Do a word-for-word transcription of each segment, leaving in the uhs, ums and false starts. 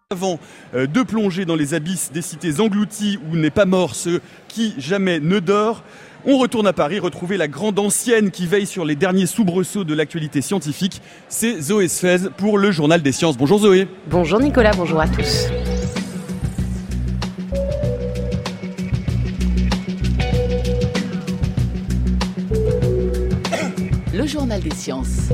Avant de plonger dans les abysses des cités englouties où n'est pas mort ceux qui jamais ne dort, on retourne à Paris retrouver la grande ancienne qui veille sur les derniers soubresauts de l'actualité scientifique. C'est Zoé Sfez pour le Journal des Sciences. Bonjour Zoé. Bonjour Nicolas, bonjour à tous. Le Journal des Sciences.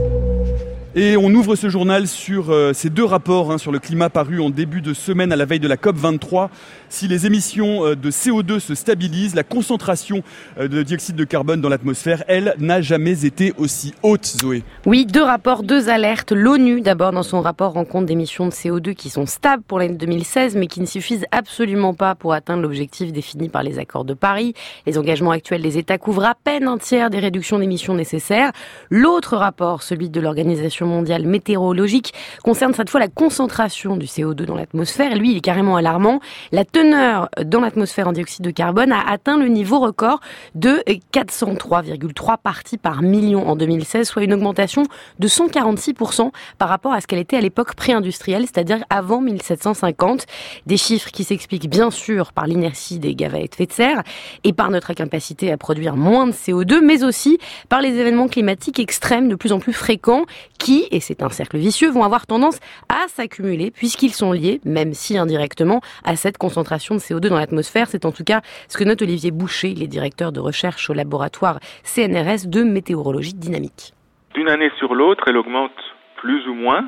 Et on ouvre ce journal sur euh, ces deux rapports hein, sur le climat parus en début de semaine à la veille de la COP vingt-trois. Si les émissions euh, de C O deux se stabilisent, la concentration euh, de dioxyde de carbone dans l'atmosphère, elle, n'a jamais été aussi haute, Zoé. Oui, deux rapports, deux alertes. L'ONU, d'abord, dans son rapport, rend compte d'émissions de C O deux qui sont stables pour l'année deux mille seize, mais qui ne suffisent absolument pas pour atteindre l'objectif défini par les accords de Paris. Les engagements actuels des États couvrent à peine un tiers des réductions d'émissions nécessaires. L'autre rapport, celui de l'Organisation mondiale météorologique, concerne cette fois la concentration du C O deux dans l'atmosphère. Lui, il est carrément alarmant. La teneur dans l'atmosphère en dioxyde de carbone a atteint le niveau record de quatre cent trois virgule trois parties par million en deux mille seize, soit une augmentation de cent quarante-six pour cent par rapport à ce qu'elle était à l'époque pré-industrielle, c'est-à-dire avant mille sept cent cinquante. Des chiffres qui s'expliquent bien sûr par l'inertie des gaz à effet de serre et par notre incapacité à produire moins de C O deux, mais aussi par les événements climatiques extrêmes de plus en plus fréquents qui, et c'est un cercle vicieux, vont avoir tendance à s'accumuler puisqu'ils sont liés, même si indirectement, à cette concentration de C O deux dans l'atmosphère. C'est en tout cas ce que note Olivier Boucher, il est directeur de recherche au laboratoire C N R S de météorologie dynamique. D'une année sur l'autre, elle augmente plus ou moins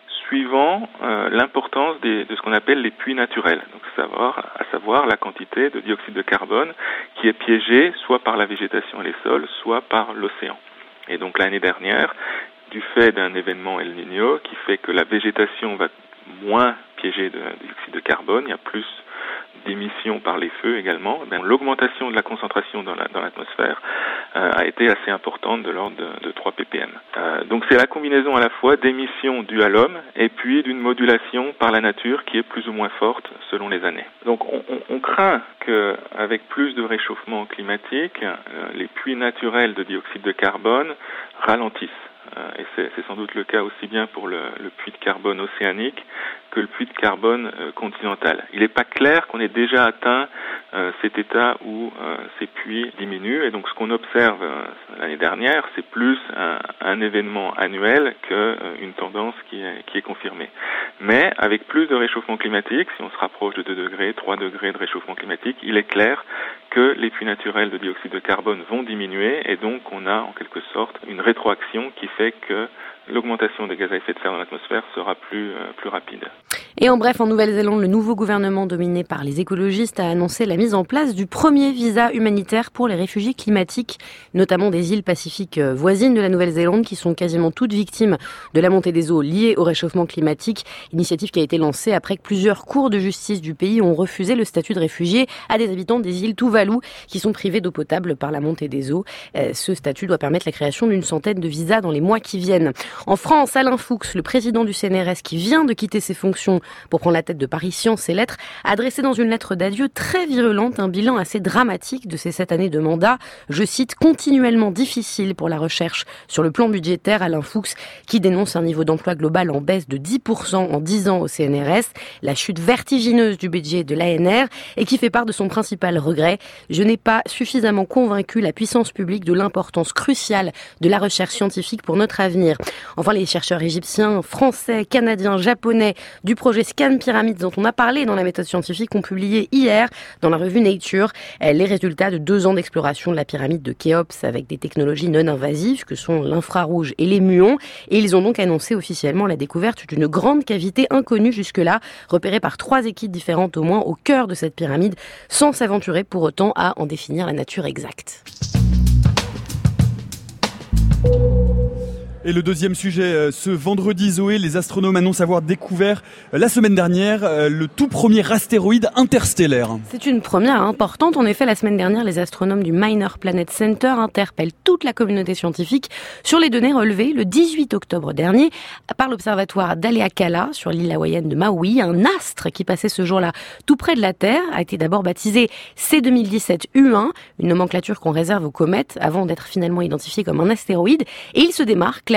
suivant euh, l'importance des, de ce qu'on appelle les puits naturels, donc savoir, à savoir la quantité de dioxyde de carbone qui est piégée soit par la végétation et les sols, soit par l'océan. Et donc l'année dernière, du fait d'un événement El Niño qui fait que la végétation va moins piéger de dioxyde de carbone, il y a plus d'émissions par les feux également, eh bien, l'augmentation de la concentration dans, la, dans l'atmosphère euh, a été assez importante de l'ordre de, de trois ppm. Euh, donc c'est la combinaison à la fois d'émissions dues à l'homme et puis d'une modulation par la nature qui est plus ou moins forte selon les années. Donc on, on, on craint qu'avec plus de réchauffement climatique, euh, les puits naturels de dioxyde de carbone ralentissent. Et c'est, c'est sans doute le cas aussi bien pour le, le puits de carbone océanique que le puits de carbone euh, continental. Il n'est pas clair qu'on ait déjà atteint euh, cet état où euh, ces puits diminuent. Et donc ce qu'on observe euh, l'année dernière, c'est plus un, un événement annuel qu'une euh, tendance qui est, qui est confirmée. Mais avec plus de réchauffement climatique, si on se rapproche de deux degrés, trois degrés de réchauffement climatique, il est clair que les puits naturels de dioxyde de carbone vont diminuer et donc on a en quelque sorte une rétroaction qui fait que l'augmentation des gaz à effet de serre dans l'atmosphère sera plus, euh, plus rapide. Et en bref, en Nouvelle-Zélande, le nouveau gouvernement dominé par les écologistes a annoncé la mise en place du premier visa humanitaire pour les réfugiés climatiques, notamment des îles pacifiques voisines de la Nouvelle-Zélande qui sont quasiment toutes victimes de la montée des eaux liée au réchauffement climatique. Initiative qui a été lancée après que plusieurs cours de justice du pays ont refusé le statut de réfugié à des habitants des îles Tuvalu qui sont privés d'eau potable par la montée des eaux. Ce statut doit permettre la création d'une centaine de visas dans les mois qui viennent. En France, Alain Fuchs, le président du C N R S qui vient de quitter ses fonctions pour prendre la tête de Paris Sciences et Lettres, a dressé dans une lettre d'adieu très virulente un bilan assez dramatique de ces sept années de mandat. Je cite, continuellement difficile pour la recherche. Sur le plan budgétaire, Alain Fuchs, qui dénonce un niveau d'emploi global en baisse de dix pour cent en dix ans au C N R S, la chute vertigineuse du budget de l'A N R et qui fait part de son principal regret. Je n'ai pas suffisamment convaincu la puissance publique de l'importance cruciale de la recherche scientifique pour notre avenir. Enfin, les chercheurs égyptiens, français, canadiens, japonais du projet Scan Pyramids dont on a parlé dans la méthode scientifique ont publié hier dans la revue Nature les résultats de deux ans d'exploration de la pyramide de Khéops avec des technologies non invasives que sont l'infrarouge et les muons. Et ils ont donc annoncé officiellement la découverte d'une grande cavité inconnue jusque-là, repérée par trois équipes différentes au moins au cœur de cette pyramide, sans s'aventurer pour autant à en définir la nature exacte. Et le deuxième sujet, ce vendredi, Zoé, les astronomes annoncent avoir découvert la semaine dernière le tout premier astéroïde interstellaire. C'est une première importante. En effet, la semaine dernière, les astronomes du Minor Planet Center interpellent toute la communauté scientifique sur les données relevées le dix-huit octobre dernier par l'observatoire d'Haleakala sur l'île hawaïenne de Maui. Un astre qui passait ce jour-là tout près de la Terre a été d'abord baptisé C deux mille dix-sept U un, une nomenclature qu'on réserve aux comètes avant d'être finalement identifié comme un astéroïde. Et il se démarque clairement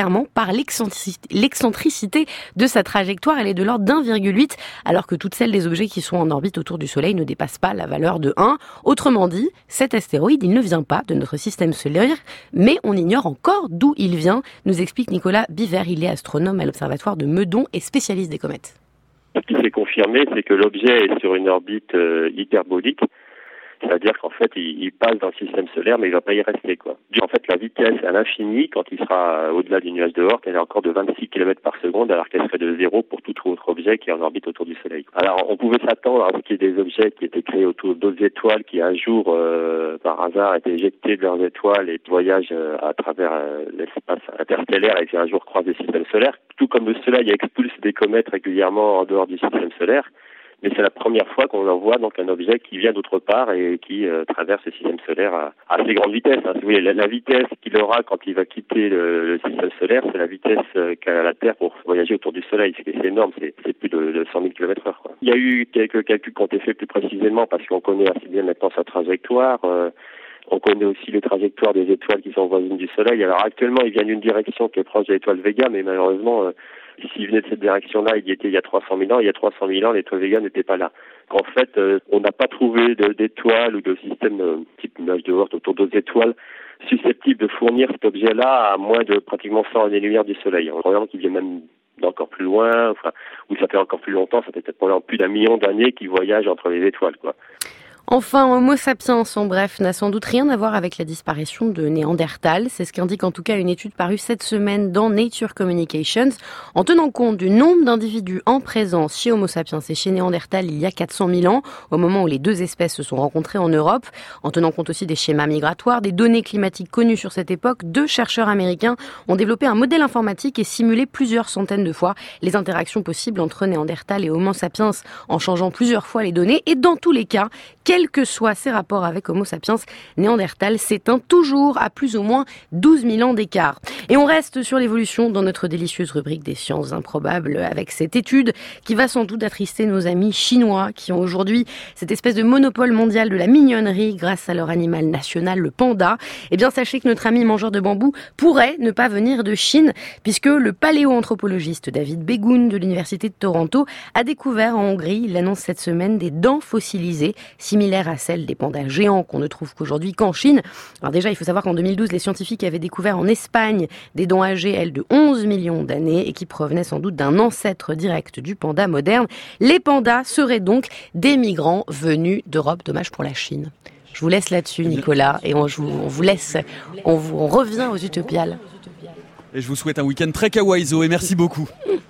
clairement par l'excentricité de sa trajectoire. Elle est de l'ordre d'un virgule huit, alors que toutes celles des objets qui sont en orbite autour du Soleil ne dépassent pas la valeur de un. Autrement dit, cet astéroïde, il ne vient pas de notre système solaire, mais on ignore encore d'où il vient, nous explique Nicolas Biver. Il est astronome à l'Observatoire de Meudon et spécialiste des comètes. Ce qui s'est confirmé, c'est que l'objet est sur une orbite euh, hyperbolique. C'est-à-dire qu'en fait, il, il passe dans le système solaire, mais il va pas y rester, quoi. En fait, la vitesse à l'infini, quand il sera au-delà du nuage de Oort, elle est encore de vingt-six kilomètres par seconde, alors qu'elle serait de zéro pour tout autre objet qui est en orbite autour du Soleil. Alors, on pouvait s'attendre à ce qu'il y ait des objets qui étaient créés autour d'autres étoiles, qui un jour, euh, par hasard, étaient éjectés de leurs étoiles et voyagent euh, à travers euh, l'espace interstellaire et qui un jour croisent le système solaire. Tout comme le Soleil expulse des comètes régulièrement en dehors du système solaire. Mais c'est la première fois qu'on envoie donc un objet qui vient d'autre part et qui euh, traverse le système solaire à, à assez grande vitesse. Hein. Vous voyez, la, la vitesse qu'il aura quand il va quitter le, le système solaire, c'est la vitesse euh, qu'a la Terre pour voyager autour du Soleil. C'est, c'est énorme, c'est, c'est plus de, de cent mille kilomètres heure. Quoi. Il y a eu quelques calculs qui ont été faits plus précisément parce qu'on connaît assez bien maintenant sa trajectoire. Euh, on connaît aussi les trajectoires des étoiles qui sont voisines du Soleil. Alors actuellement, il vient d'une direction qui est proche de l'étoile Vega, mais malheureusement... Euh, S'il venait de cette direction-là, il y était il y a trois cent mille ans. Il y a trois cent mille ans, l'étoile Vega n'était pas là. En fait, euh, on n'a pas trouvé de, d'étoiles ou de système euh, type nuage de Oort autour d'autres étoiles susceptibles de fournir cet objet-là à moins de pratiquement cent années-lumière du Soleil. On regarde qu'il vient même d'encore plus loin, enfin, ou ça fait encore plus longtemps, ça fait peut-être pendant plus d'un million d'années qu'il voyage entre les étoiles, quoi. Enfin, Homo sapiens, en bref, n'a sans doute rien à voir avec la disparition de Néandertal. C'est ce qu'indique en tout cas une étude parue cette semaine dans Nature Communications. En tenant compte du nombre d'individus en présence chez Homo sapiens et chez Néandertal il y a quatre cent mille ans, au moment où les deux espèces se sont rencontrées en Europe, en tenant compte aussi des schémas migratoires, des données climatiques connues sur cette époque, deux chercheurs américains ont développé un modèle informatique et simulé plusieurs centaines de fois les interactions possibles entre Néandertal et Homo sapiens en changeant plusieurs fois les données. Et dans tous les cas, quels que soient ses rapports avec Homo sapiens, Néandertal s'éteint toujours à plus ou moins douze mille ans d'écart. Et on reste sur l'évolution dans notre délicieuse rubrique des sciences improbables avec cette étude qui va sans doute attrister nos amis chinois qui ont aujourd'hui cette espèce de monopole mondial de la mignonnerie grâce à leur animal national, le panda. Eh bien, sachez que notre ami mangeur de bambou pourrait ne pas venir de Chine puisque le paléoanthropologiste David Begun de l'université de Toronto a découvert en Hongrie, il l'annonce cette semaine, des dents fossilisées similaires à celles des pandas géants qu'on ne trouve qu'aujourd'hui qu'en Chine. Alors déjà, il faut savoir qu'en deux mille douze, les scientifiques avaient découvert en Espagne des dents âgées, elles, de onze millions d'années et qui provenaient sans doute d'un ancêtre direct du panda moderne. Les pandas seraient donc des migrants venus d'Europe. Dommage pour la Chine. Je vous laisse là-dessus, Nicolas, et on, on vous laisse, on, vous, on revient aux Utopiales. Et je vous souhaite un week-end très kawaii, Zo, et merci beaucoup.